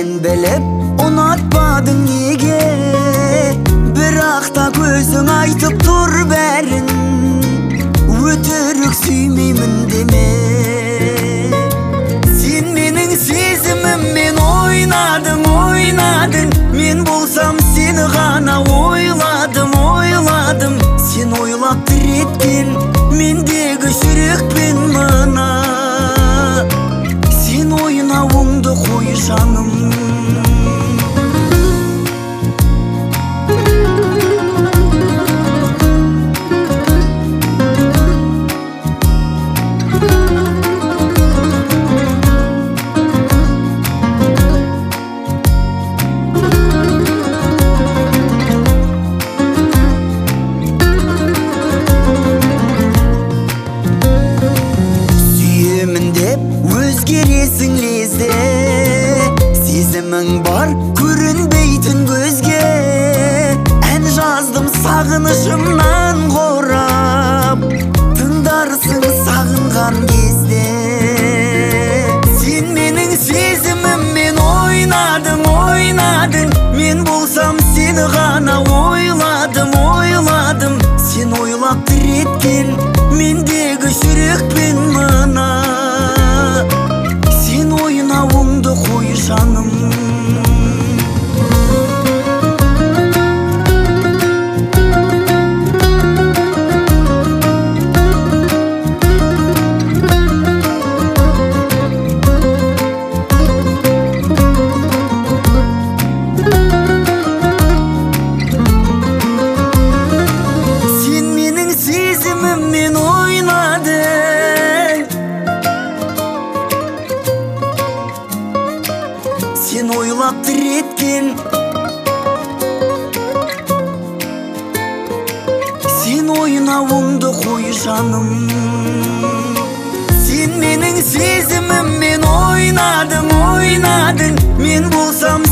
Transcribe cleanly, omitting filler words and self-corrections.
Sen bilip unutmadın nege, birak da gözün aytıp dur berin, ötürük süymeymin deme. Sen menin sezimimmen oynadın, men bolsam seni gana oyladım. Sen oylaptır etken mendegi жүрекпен мына, sen oynauңды қой жаным. Өзгересің лезде, сезімің бар көрінбейтін көзге. Ән жаздым сағынышымнан қорап, тыңдарсың сағынған кезде. Сен менің сезіміммен ойнадың, мен болсам сені ғана ойладым. Сен ойлаптыр еткен мендегі жүрекпен мына, ойнауыңды қой жаным. Sen менің сезіміммен ойнадың, sen oylaptır etken, sen oynauңды қой жаным. Sen menin sezimimmen oynadың, men болсам